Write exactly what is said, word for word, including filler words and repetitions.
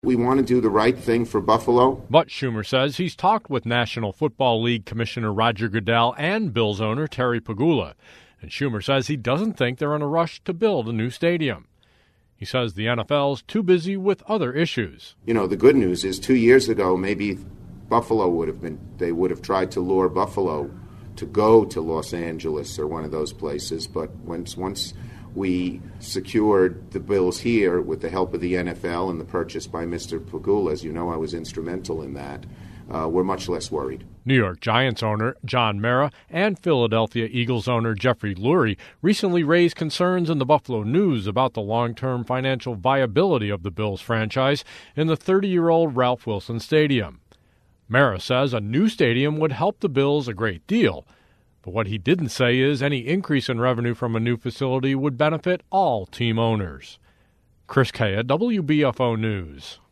We want to do the right thing for Buffalo. But Schumer says he's talked with National Football League Commissioner Roger Goodell and Bills owner Terry Pegula. And Schumer says he doesn't think they're in a rush to build a new stadium. He says the N F L's too busy with other issues. You know, the good news is two years ago, maybe Buffalo would have been, they would have tried to lure Buffalo to go to Los Angeles or one of those places. But once, once we secured the Bills here with the help of the N F L and the purchase by Mister Pegula, as you know, I was instrumental in that, uh, we're much less worried. New York Giants owner John Mara and Philadelphia Eagles owner Jeffrey Lurie recently raised concerns in the Buffalo News about the long-term financial viability of the Bills franchise in the thirty-year-old Ralph Wilson Stadium. Mara says a new stadium would help the Bills a great deal, but what he didn't say is any increase in revenue from a new facility would benefit all team owners. Chris Kaya, W B F O News.